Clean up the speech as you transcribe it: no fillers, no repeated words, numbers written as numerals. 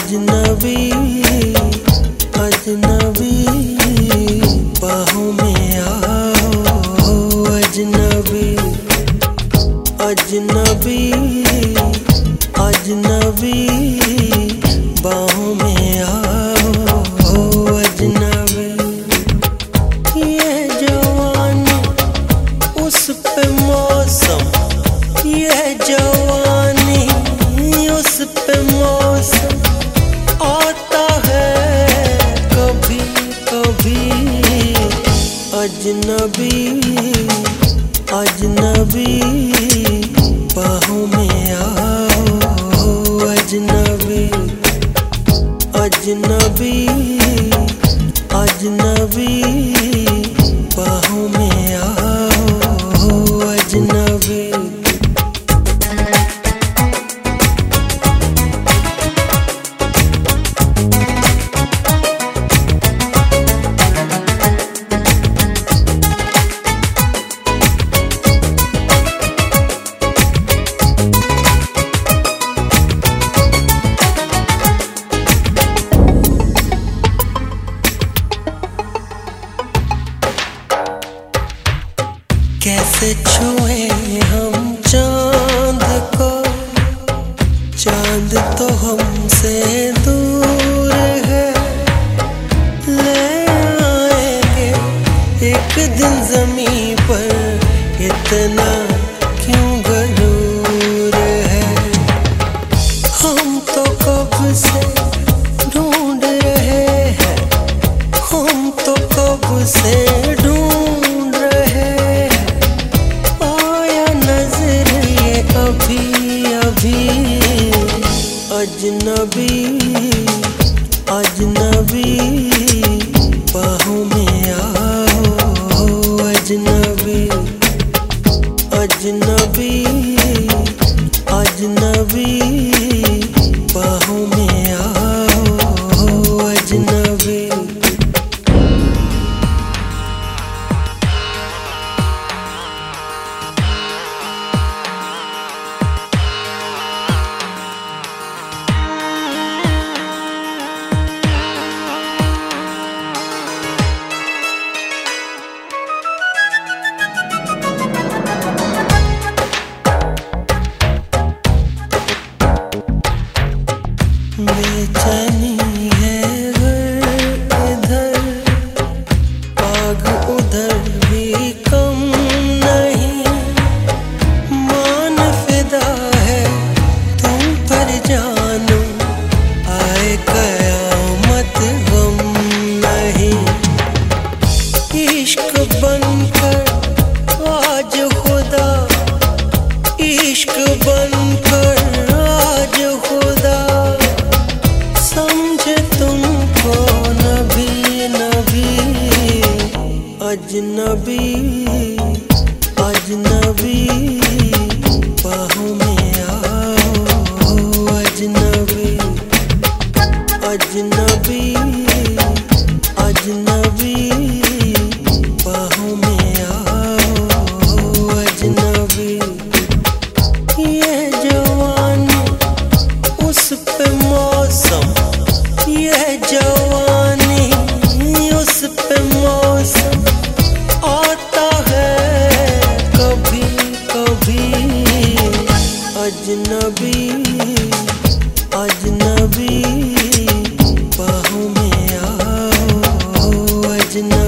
अजनबी अजनबी बाहों में आओ अजनबी अजनबी अजनबी बाहों में आओ अजनबी। ये जवानी उस पे मौसम, ये जवानी उस पे मौसम आता है कभी कभी। अजनबी अजनबी बाहों में आओ अजनबी अजनबी अजनबी बाहों में आओ अजनबी। कैसे छुए हम चांद को, चांद तो हमसे दूर है। ले आएंगे एक दिन ज़मीं पर, इतना क्यों गरूर है। हम तो कब से ढूंढ रहे हैं, हम तो कब से ढूंढ रहे हैं। अभी अभी अजनबी अजनबी बाहों में आओ अजनबी अजनबी अजनबी बाहों में आओ अजनबी। बेचैनी है इधर, आग उधर भी कम नहीं। मान फिदा है तुम पर जानो, आए कयामत गम नहीं। इश्क बनकर आज खुदा, इश्क बनकर आज खुदा समझे तुमको नबी नबी। अजनबी अजनबी बाहों में आओ अजनबी अजनबी अजनबी बाहों में आओ अजनबी। ये जवानी उस पे मौसम, ये जवानी उस पे मौसम आता है कभी कभी। अजनबी अजनबी बाहों में आओ अजनबी।